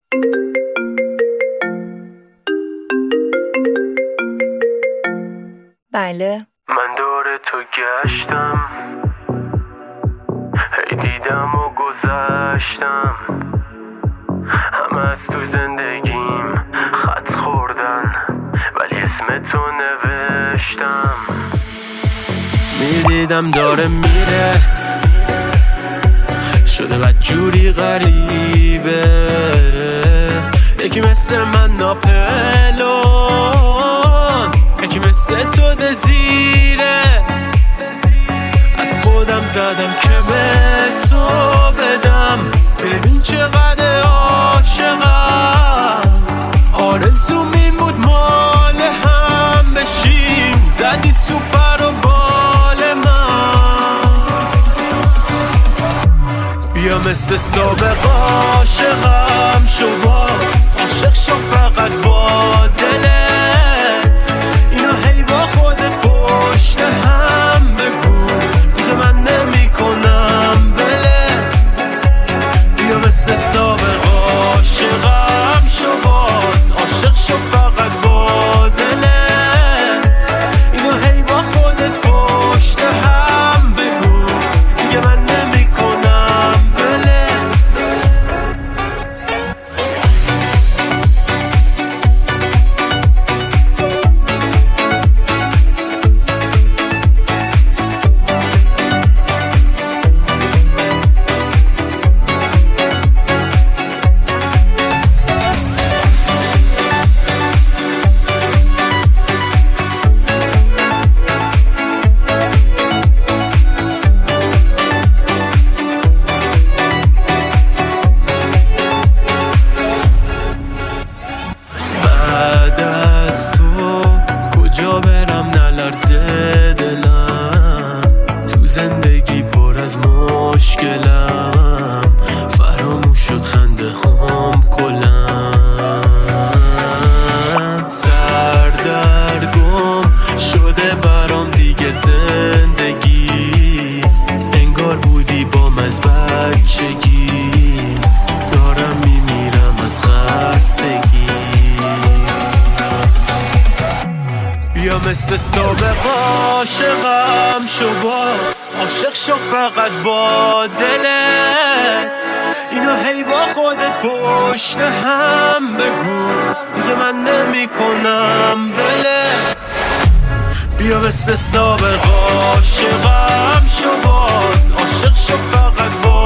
بله. من دور تو گشتم، هی دیدم و گذشتم، همه از تو زندگیم خط خوردن ولی اسم تو نوشتم. میدیدم داره میره، شده بدجوری غریبه، یکی مثل من ناپلون، یکی مثل تو دزیره. از خودم زدم که به تو بدم، ببین چقدر عاشقم. آرزوم این بود مال هم بشیم، زدی تو پر و بال من. بیا مثل سابق عاشقم شو، باز عاشق شو فقط با دلت، اینو هی با خودت پشت هم بگو، دیگه من نمی کنم ولت. بیا مثل سابق عاشقم شو، باز عاشق شو فقط با دلت، اینو هی با خودت پشت هم بگو، دیگه من نمی کنم ولت. بعد از تو کجا برم نلرزه دلم، تو زندگی پر از مشکلم، فراموش شد خنده هم کلم. سردرگم شده برام دیگه زندگی، انگار بودی بام از بچگی، دارم میمیرم از خستگی. بیا مثل سابق عاشقم شو، باز عاشق شو فقط با دلت، اینو هی با خودت پشت هم بگو، دیگه من نمی کنم ولت. بیا مثل سابق عاشقم شو، باز عاشق شو فقط با